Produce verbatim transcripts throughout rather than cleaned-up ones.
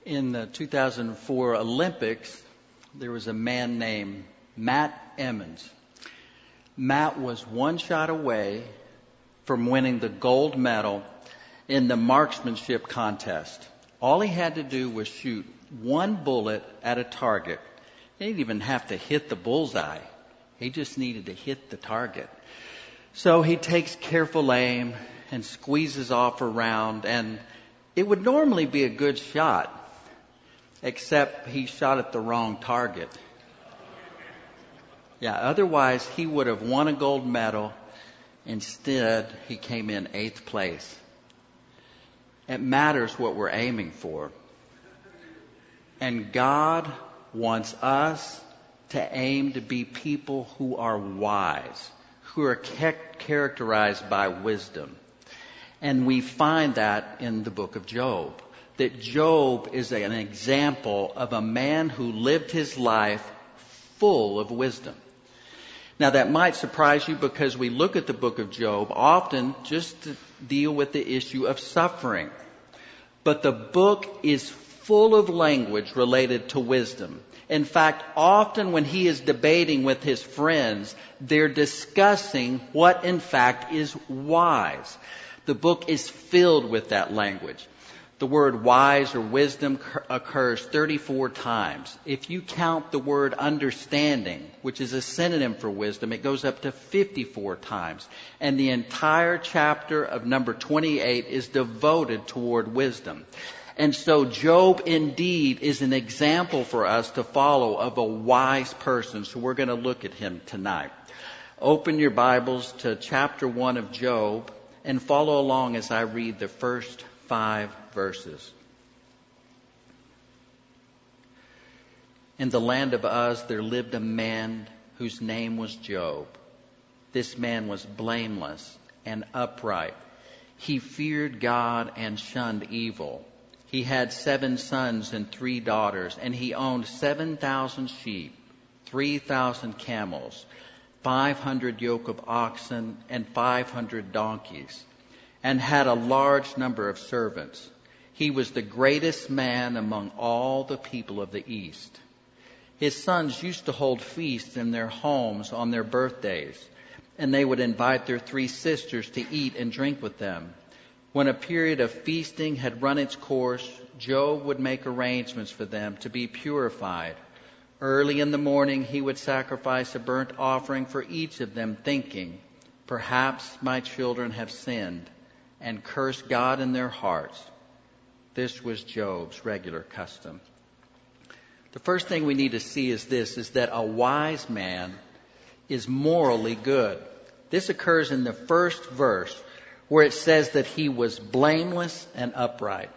In the two thousand four Olympics, there was a man named Matt Emmons. Matt was one shot away from winning the gold medal in the marksmanship contest. All he had to do was shoot one bullet at a target. He didn't even have to hit the bullseye. He just needed to hit the target. So he takes careful aim and squeezes off a round, and it would normally be a good shot, except he shot at the wrong target. Yeah, otherwise he would have won a gold medal. Instead, he came in eighth place. It matters what we're aiming for. And God wants us to aim to be people who are wise, who are characterized by wisdom. And we find that in the book of Job. That Job is an example of a man who lived his life full of wisdom. Now that might surprise you because we look at the book of Job often just to deal with the issue of suffering. But the book is full of language related to wisdom. In fact, often when he is debating with his friends, they're discussing what in fact is wise. The book is filled with that language. The word wise or wisdom occurs thirty-four times. If you count the word understanding, which is a synonym for wisdom, it goes up to fifty-four times. And the entire chapter of number twenty-eight is devoted toward wisdom. And so Job indeed is an example for us to follow of a wise person. So we're going to look at him tonight. Open your Bibles to chapter one of Job and follow along as I read the first five verses. In the land of Uz there lived a man whose name was Job. This man was blameless and upright. He feared God and shunned evil. He had seven sons and three daughters, and he owned seven thousand sheep, three thousand camels, five hundred yoke of oxen, and five hundred donkeys, and had a large number of servants. He was the greatest man among all the people of the East. His sons used to hold feasts in their homes on their birthdays, and they would invite their three sisters to eat and drink with them. When a period of feasting had run its course, Job would make arrangements for them to be purified. Early in the morning, he would sacrifice a burnt offering for each of them, thinking, "Perhaps my children have sinned and cursed God in their hearts." This was Job's regular custom. The first thing we need to see is this, is that a wise man is morally good. This occurs in the first verse where it says that he was blameless and upright.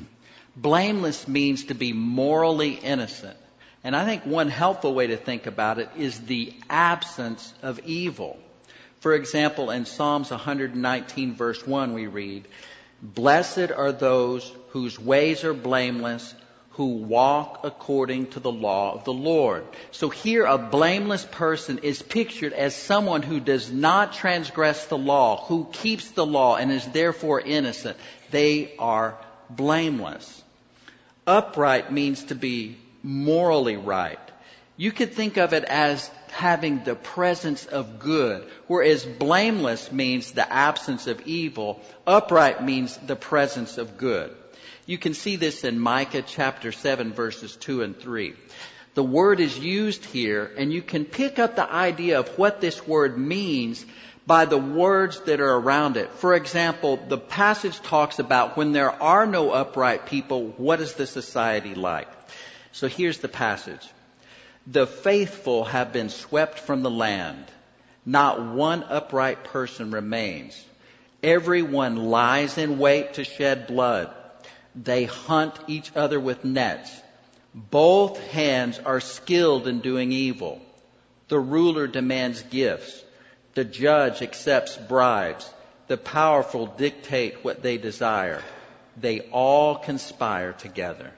Blameless means to be morally innocent. And I think one helpful way to think about it is the absence of evil. For example, in Psalms one nineteen verse one we read, "Blessed are those whose ways are blameless, who walk according to the law of the Lord." So here a blameless person is pictured as someone who does not transgress the law, who keeps the law and is therefore innocent. They are blameless. Upright means to be morally right. You could think of it as having the presence of good, whereas blameless means the absence of evil. Upright means the presence of good. You can see this in Micah chapter seven verses two and three. The word is used here, and you can pick up the idea of what this word means by the words that are around it. For example, the passage talks about when there are no upright people, what is the society like? So here's the passage. "The faithful have been swept from the land. Not one upright person remains. Everyone lies in wait to shed blood. They hunt each other with nets. Both hands are skilled in doing evil. The ruler demands gifts. The judge accepts bribes. The powerful dictate what they desire. They all conspire together."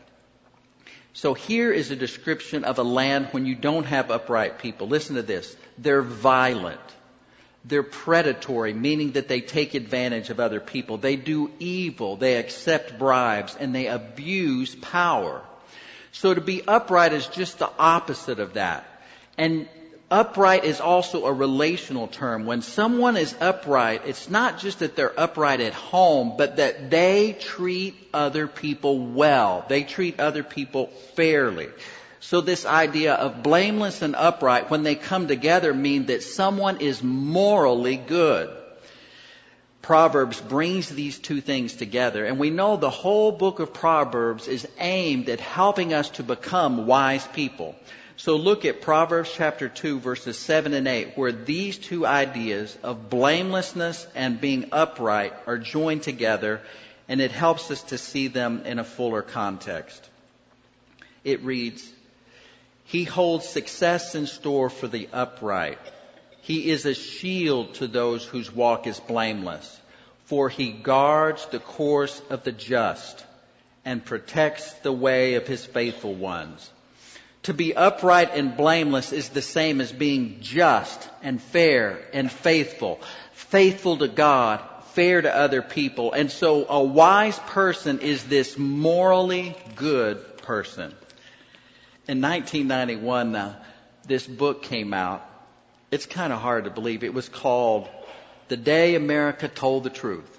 So here is a description of a land when you don't have upright people. Listen to this. They're violent. They're predatory, meaning that they take advantage of other people. They do evil. They accept bribes, and they abuse power. So to be upright is just the opposite of that. And upright is also a relational term. When someone is upright, it's not just that they're upright at home, but that they treat other people well. They treat other people fairly. So this idea of blameless and upright, when they come together, mean that someone is morally good. Proverbs brings these two things together. And we know the whole book of Proverbs is aimed at helping us to become wise people. So look at Proverbs chapter two, verses seven and eight, where these two ideas of blamelessness and being upright are joined together, and it helps us to see them in a fuller context. It reads, "He holds success in store for the upright. He is a shield to those whose walk is blameless, for he guards the course of the just and protects the way of his faithful ones." To be upright and blameless is the same as being just and fair and faithful. Faithful to God, fair to other people. And so a wise person is this morally good person. In nineteen ninety-one, uh, this book came out. It's kind of hard to believe. It was called The Day America Told the Truth.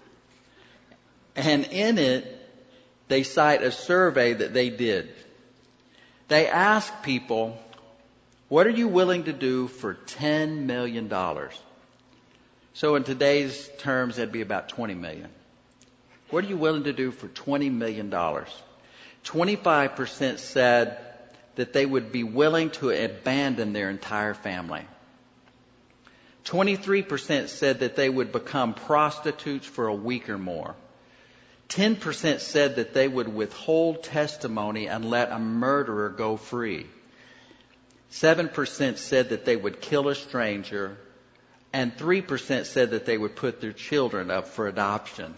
And in it, they cite a survey that they did. They asked people, what are you willing to do for ten million dollars? So in today's terms, that'd be about twenty million dollars. What are you willing to do for twenty million dollars? twenty-five percent said that they would be willing to abandon their entire family. twenty-three percent said that they would become prostitutes for a week or more. ten percent said that they would withhold testimony and let a murderer go free. seven percent said that they would kill a stranger. And three percent said that they would put their children up for adoption.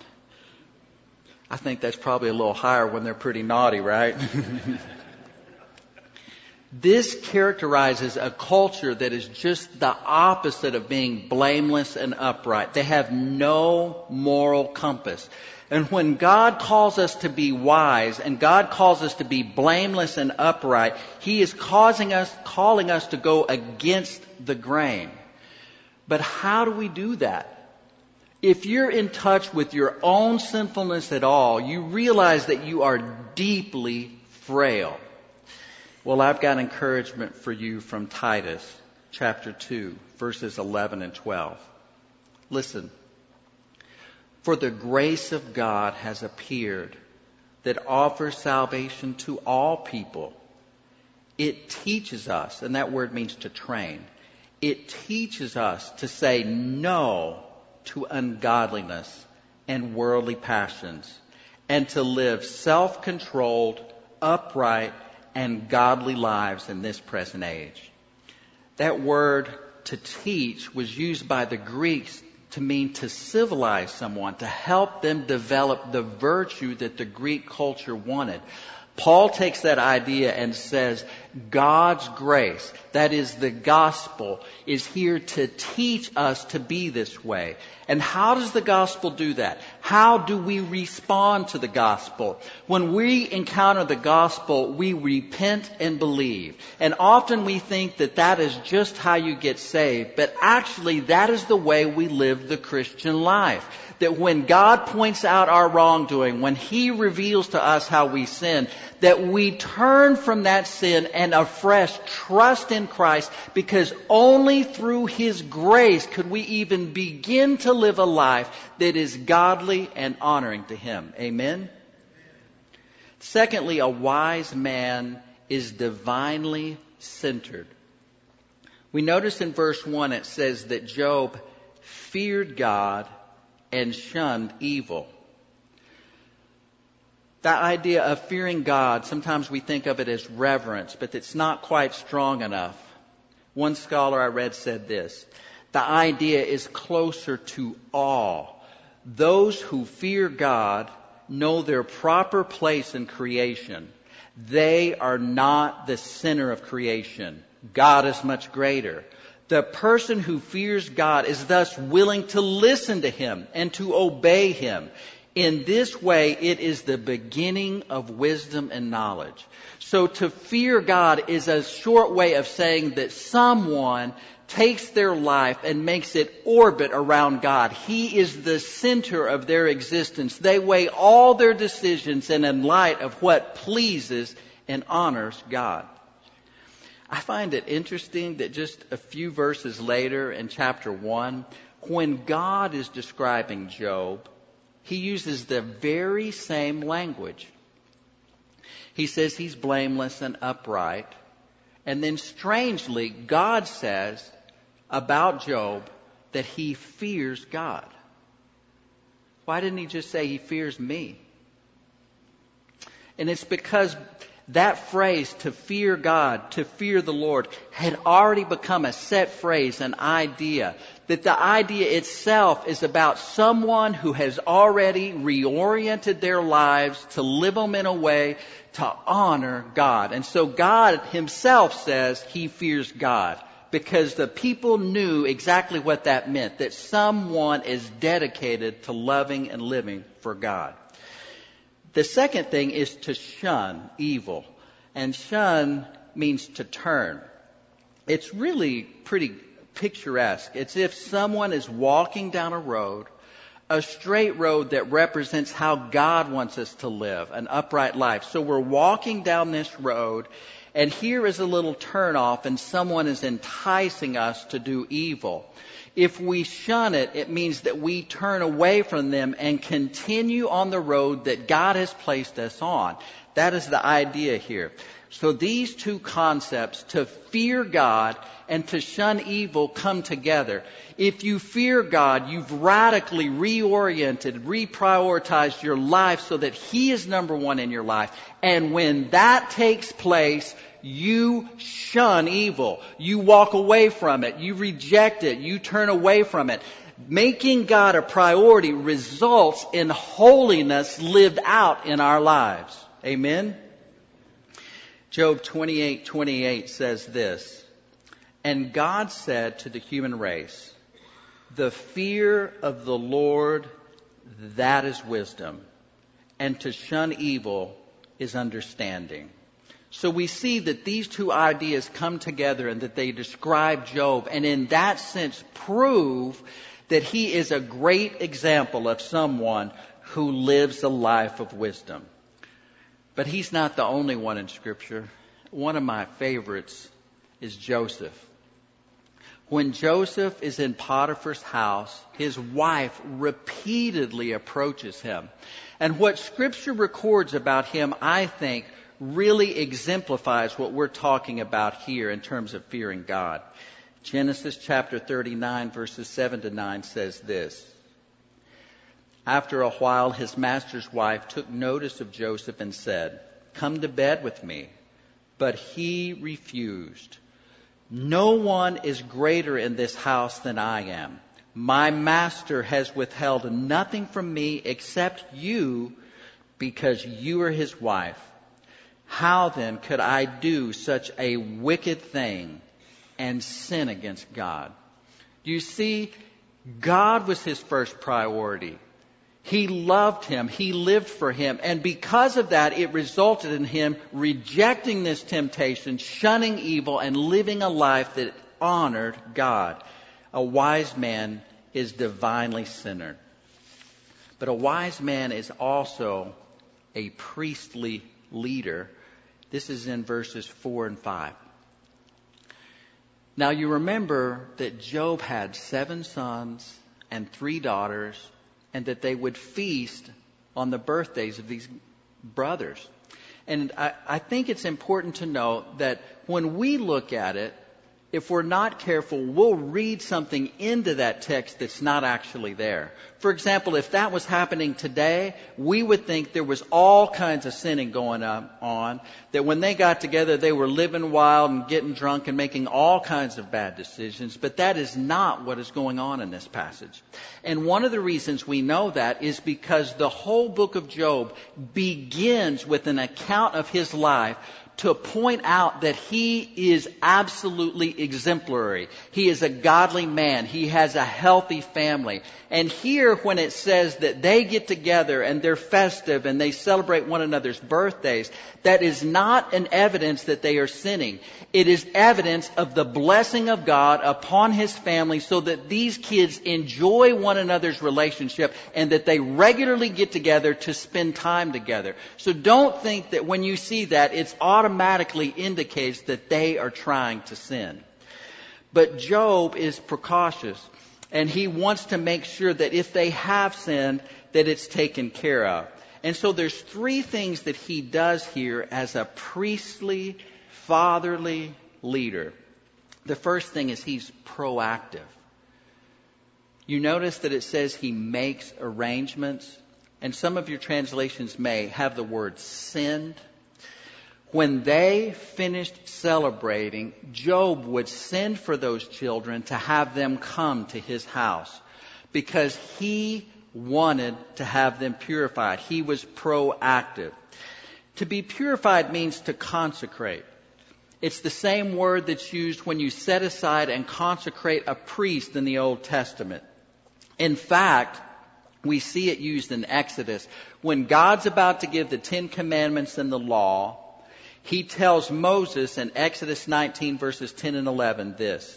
I think that's probably a little higher when they're pretty naughty, right? This characterizes a culture that is just the opposite of being blameless and upright. They have no moral compass. And when God calls us to be wise and God calls us to be blameless and upright, He is causing us, calling us to go against the grain. But how do we do that? If you're in touch with your own sinfulness at all, you realize that you are deeply frail. Well, I've got encouragement for you from Titus chapter two, verses eleven and twelve. Listen. For the grace of God has appeared that offers salvation to all people. It teaches us, and that word means to train. It teaches us to say no to ungodliness and worldly passions, and to live self-controlled, upright, and godly lives in this present age. That word to teach was used by the Greeks to mean to civilize someone, to help them develop the virtue that the Greek culture wanted. Paul takes that idea and says, God's grace, that is the gospel, is here to teach us to be this way. And how does the gospel do that? How do we respond to the gospel? When we encounter the gospel, we repent and believe. And often we think that that is just how you get saved. But actually, that is the way we live the Christian life. That when God points out our wrongdoing, when He reveals to us how we sin, that we turn from that sin and afresh trust in Christ, because only through His grace could we even begin to live a life that is godly and honoring to Him. Amen? Secondly, a wise man is divinely centered. We notice in verse one it says that Job feared God and shunned evil. That idea of fearing God, sometimes we think of it as reverence, but it's not quite strong enough. One scholar I read said this: the idea is closer to awe. Those who fear God know their proper place in creation. They are not the center of creation. God is much greater. The person who fears God is thus willing to listen to Him and to obey Him. In this way, it is the beginning of wisdom and knowledge. So to fear God is a short way of saying that someone takes their life and makes it orbit around God. He is the center of their existence. They weigh all their decisions in light of what pleases and honors God. I find it interesting that just a few verses later in chapter one, when God is describing Job, He uses the very same language. He says he's blameless and upright. And then strangely, God says about Job that he fears God. Why didn't He just say he fears me? And it's because that phrase, to fear God, to fear the Lord, had already become a set phrase, an idea. That the idea itself is about someone who has already reoriented their lives to live them in a way to honor God. And so God Himself says He fears God, because the people knew exactly what that meant, that someone is dedicated to loving and living for God. The second thing is to shun evil. And shun means to turn. It's really pretty picturesque. It's if someone is walking down a road, a straight road that represents how God wants us to live, an upright life. So we're walking down this road, and here is a little turnoff, and someone is enticing us to do evil. If we shun it, it means that we turn away from them and continue on the road that God has placed us on. That is the idea here. So these two concepts, to fear God and to shun evil, come together. If you fear God, you've radically reoriented, reprioritized your life so that He is number one in your life. And when that takes place, you shun evil. You walk away from it. You reject it. You turn away from it. Making God a priority results in holiness lived out in our lives. Amen? Job twenty-eight twenty-eight says this, "And God said to the human race, the fear of the Lord, that is wisdom, and to shun evil is understanding." So we see that these two ideas come together and that they describe Job, and in that sense prove that he is a great example of someone who lives a life of wisdom. But he's not the only one in Scripture. One of my favorites is Joseph. When Joseph is in Potiphar's house, his wife repeatedly approaches him. And what Scripture records about him, I think, really exemplifies what we're talking about here in terms of fearing God. Genesis chapter thirty-nine, verses seven to nine says this, "After a while, his master's wife took notice of Joseph and said, 'Come to bed with me.' But he refused. 'No one is greater in this house than I am. My master has withheld nothing from me except you, because you are his wife. How then could I do such a wicked thing and sin against God?'" You see, God was his first priority. He loved him. He lived for him. And because of that, it resulted in him rejecting this temptation, shunning evil, and living a life that honored God. A wise man is divinely centered. But a wise man is also a priestly leader. This is in verses four and five. Now you remember that Job had seven sons and three daughters, and that they would feast on the birthdays of these brothers. And I, I think it's important to note that when we look at it, if we're not careful, we'll read something into that text that's not actually there. For example, if that was happening today, we would think there was all kinds of sinning going on, that when they got together, they were living wild and getting drunk and making all kinds of bad decisions. But that is not what is going on in this passage. And one of the reasons we know that is because the whole book of Job begins with an account of his life to point out that he is absolutely exemplary. He is a godly man. He has a healthy family. And here, when it says that they get together and they're festive and they celebrate one another's birthdays, that is not an evidence that they are sinning. It is evidence of the blessing of God upon his family so that these kids enjoy one another's relationship and that they regularly get together to spend time together. So don't think that when you see that, it's automatically indicates that they are trying to sin. But Job is precautious, and he wants to make sure that if they have sinned, that it's taken care of. And so there's three things that he does here as a priestly, fatherly leader. The first thing is he's proactive. You notice that it says he makes arrangements, and some of your translations may have the word send. When they finished celebrating, Job would send for those children to have them come to his house because he wanted to have them purified. He was proactive. To be purified means to consecrate. It's the same word that's used when you set aside and consecrate a priest in the Old Testament. In fact, we see it used in Exodus. When God's about to give the Ten Commandments and the law, he tells Moses in Exodus nineteen verses ten and eleven this.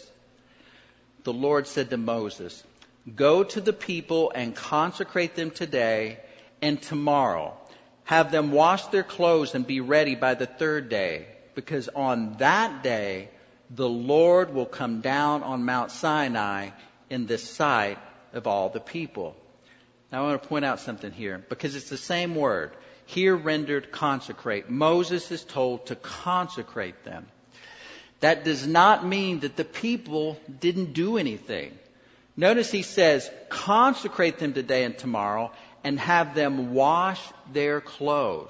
The Lord said to Moses, "Go to the people and consecrate them today and tomorrow. Have them wash their clothes and be ready by the third day, because on that day the Lord will come down on Mount Sinai in the sight of all the people." Now I want to point out something here, because it's the same word. Here rendered consecrate. Moses is told to consecrate them. That does not mean that the people didn't do anything. Notice he says, consecrate them today and tomorrow and have them wash their clothes.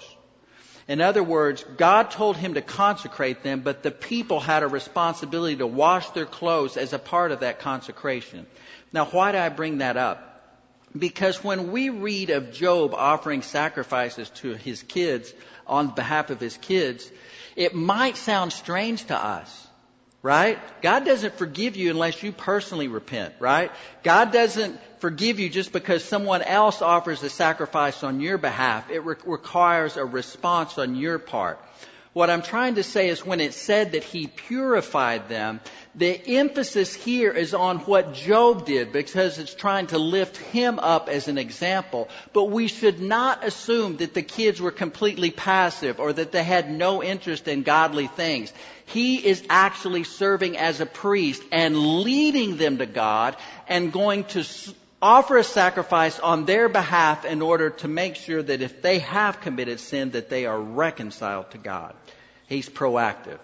In other words, God told him to consecrate them, but the people had a responsibility to wash their clothes as a part of that consecration. Now, why do I bring that up? Because when we read of Job offering sacrifices to his kids on behalf of his kids, it might sound strange to us, right? God doesn't forgive you unless you personally repent, right? God doesn't forgive you just because someone else offers a sacrifice on your behalf. It re- requires a response on your part. What I'm trying to say is when it said that he purified them, the emphasis here is on what Job did because it's trying to lift him up as an example. But we should not assume that the kids were completely passive or that they had no interest in godly things. He is actually serving as a priest and leading them to God and going to offer a sacrifice on their behalf in order to make sure that if they have committed sin, that they are reconciled to God. He's proactive.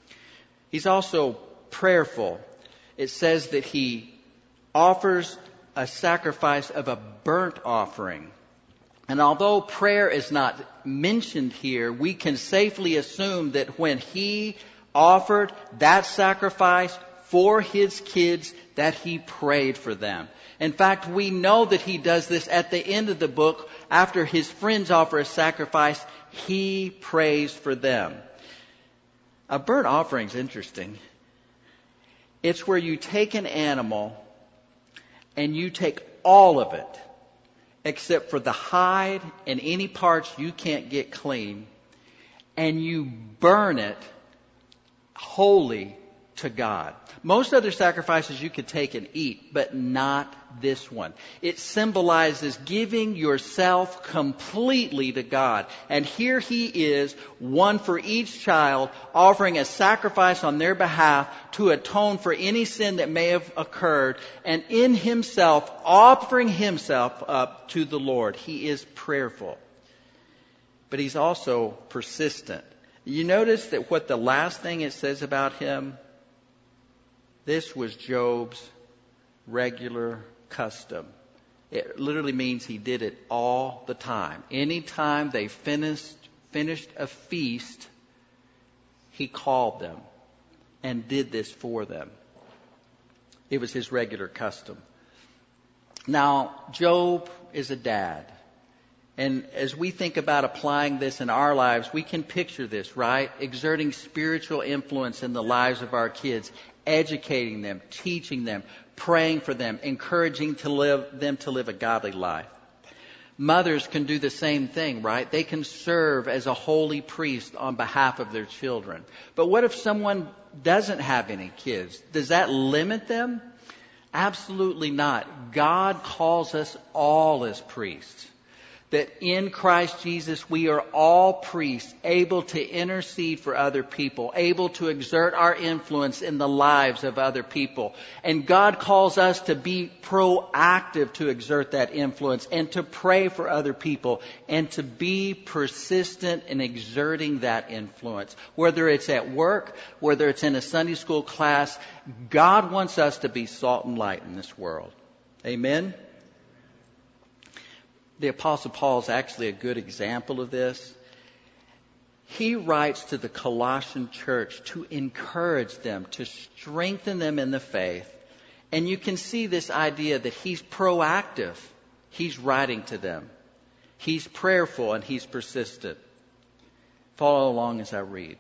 He's also prayerful. It says that he offers a sacrifice of a burnt offering. And although prayer is not mentioned here, we can safely assume that when he offered that sacrifice for his kids, that he prayed for them. In fact, we know that he does this at the end of the book. After his friends offer a sacrifice, he prays for them. A burnt offering is interesting. It's where you take an animal and you take all of it, except for the hide and any parts you can't get clean, and you burn it wholly to God. Most other sacrifices you could take and eat, but not this one. It symbolizes giving yourself completely to God. And here he is, one for each child, offering a sacrifice on their behalf to atone for any sin that may have occurred, and in himself, offering himself up to the Lord. He is prayerful. But he's also persistent. You notice that what the last thing it says about him, this was Job's regular custom. It literally means he did it all the time. Anytime they finished, finished a feast, he called them and did this for them. It was his regular custom. Now, Job is a dad. And as we think about applying this in our lives, we can picture this, right? Exerting spiritual influence in the lives of our kids, educating them, teaching them, praying for them, encouraging to live, them to live a godly life. Mothers can do the same thing, right? They can serve as a holy priest on behalf of their children. But what if someone doesn't have any kids? Does that limit them? Absolutely not. God calls us all as priests. That in Christ Jesus we are all priests, able to intercede for other people, able to exert our influence in the lives of other people. And God calls us to be proactive to exert that influence and to pray for other people and to be persistent in exerting that influence. Whether it's at work, whether it's in a Sunday school class, God wants us to be salt and light in this world. Amen? The Apostle Paul is actually a good example of this. He writes to the Colossian church to encourage them, to strengthen them in the faith. And you can see this idea that he's proactive. He's writing to them. He's prayerful and he's persistent. Follow along as I read.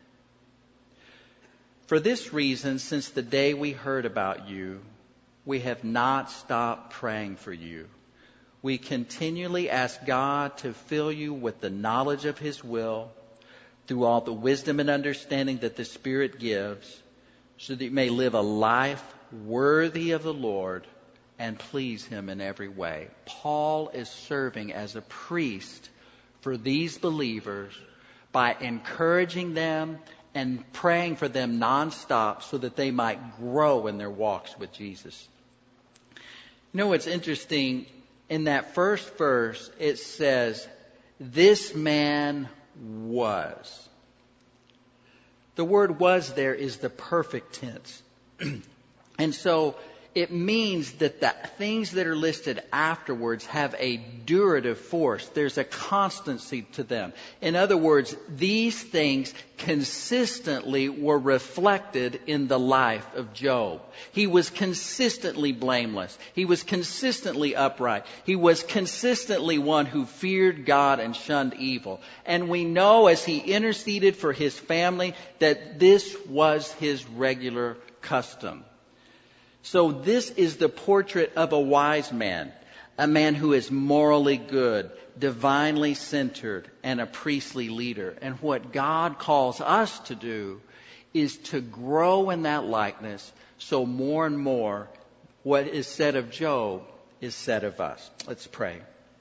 For this reason, since the day we heard about you, we have not stopped praying for you. We continually ask God to fill you with the knowledge of His will through all the wisdom and understanding that the Spirit gives, so that you may live a life worthy of the Lord and please Him in every way. Paul is serving as a priest for these believers by encouraging them and praying for them nonstop so that they might grow in their walks with Jesus. You know what's interesting? In that first verse, it says, this man was. The word was there is the perfect tense. And so it means that the things that are listed afterwards have a durative force. There's a constancy to them. In other words, these things consistently were reflected in the life of Job. He was consistently blameless. He was consistently upright. He was consistently one who feared God and shunned evil. And we know as he interceded for his family that this was his regular custom. So this is the portrait of a wise man, a man who is morally good, divinely centered, and a priestly leader. And what God calls us to do is to grow in that likeness, so more and more what is said of Job is said of us. Let's pray.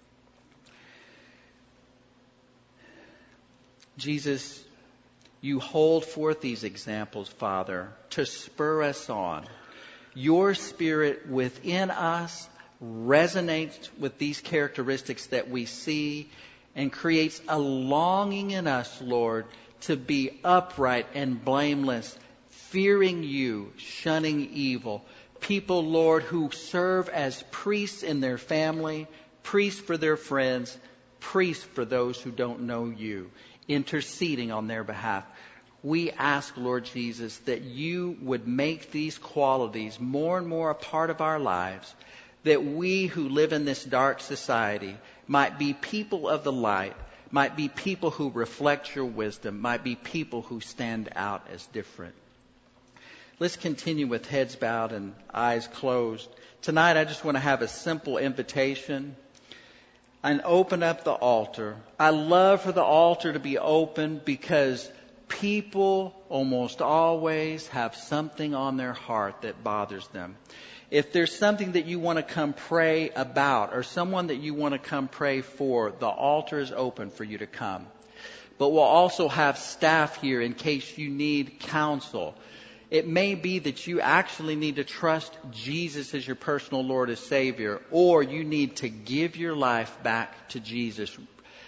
Jesus, you hold forth these examples, Father, to spur us on. Your Spirit within us resonates with these characteristics that we see and creates a longing in us, Lord, to be upright and blameless, fearing you, shunning evil. People, Lord, who serve as priests in their family, priests for their friends, priests for those who don't know you, interceding on their behalf. We ask, Lord Jesus, that you would make these qualities more and more a part of our lives, that we who live in this dark society might be people of the light, might be people who reflect your wisdom, might be people who stand out as different. Let's continue with heads bowed and eyes closed. Tonight I just want to have a simple invitation and open up the altar. I love for the altar to be open because people almost always have something on their heart that bothers them. If there's something that you want to come pray about or someone that you want to come pray for, the altar is open for you to come. But we'll also have staff here in case you need counsel. It may be that you actually need to trust Jesus as your personal Lord and Savior, or you need to give your life back to Jesus,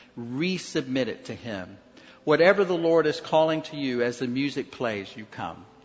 resubmit it to Him. Whatever the Lord is calling to you as the music plays, you come.